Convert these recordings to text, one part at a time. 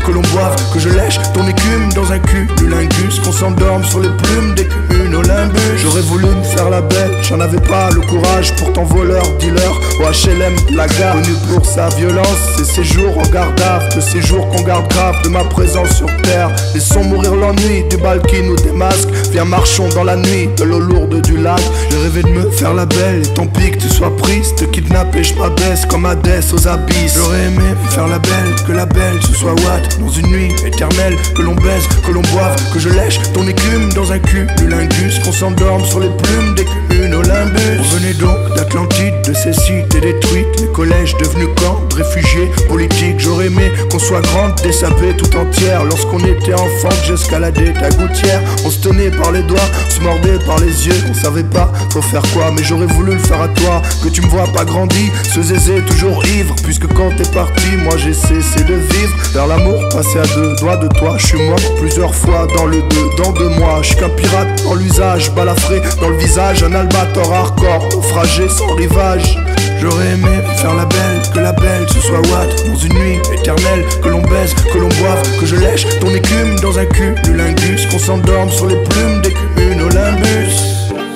que l'on boive, que je lèche ton écume dans un cumulingus, qu'on s'endorme sur les plumes des cumulonimbus. J'aurais voulu me faire la belle, j'en avais pas le courage, pourtant voleur, dealer, au HLM, la gare, connu pour sa violence, ses séjours en garde à vue, le séjour qu'on garde grave de ma présence sur terre. Laissons mourir l'ennui du bal qui nous démasque, viens marchons dans la nuit de l'eau lourde du lac. J'ai rêvé de me faire la belle, et tant pis que tu sois prise, te kidnapper je m'abaisse comme Hadès aux abysses. J'aurais aimé me faire la belle, que la belle ce soit Watt, dans une nuit éternelle, que l'on baise, que l'on boive, que je lèche ton écume dans un cumulingus, qu'on s'endorme sur les plumes des cumulonimbus. On venait donc d'Atlantide, de ces cités détruites, les collèges devenus camps de réfugiés politiques. J'aurais aimé qu'on soit grande, dessapée tout entière, lorsqu'on était enfant, que j'escaladais ta gouttière. On se tenait par les doigts, on se mordait par les yeux, on savait pas faut faire quoi, mais j'aurais voulu le faire à toi, que tu me vois pas grandi, ce zézé toujours ivre, puisque quand t'es parti, moi j'ai cessé de vivre. Vers l'amour, passé à deux doigts de toi, je suis mort plusieurs fois dans le dedans de moi. Je suis qu'un pirate dans l'usage, balafré dans le visage, un albator hardcore, naufragé sans rivage. J'aurais aimé faire la belle, que la belle ce soit Watt, dans une nuit éternelle, que l'on baise, que l'on boive, que je lèche ton écume dans un cumulingus, qu'on s'endorme sur les plumes des cumulonimbus.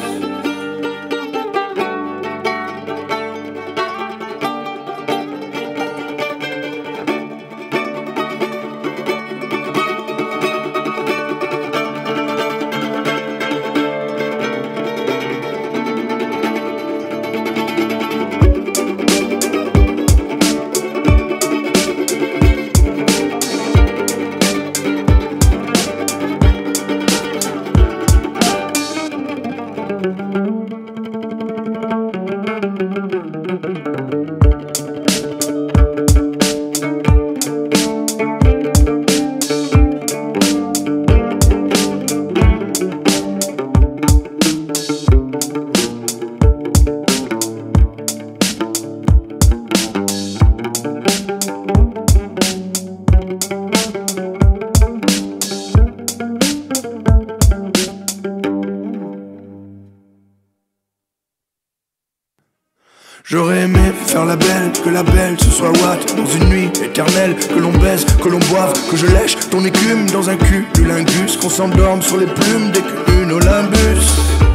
J'aurais aimé faire la belle, que la belle ce soit Watt, dans une nuit éternelle, que l'on baise, que l'on boive, que je lèche ton écume dans un cumulingus, qu'on s'endorme sur les plumes des cumulonimbus.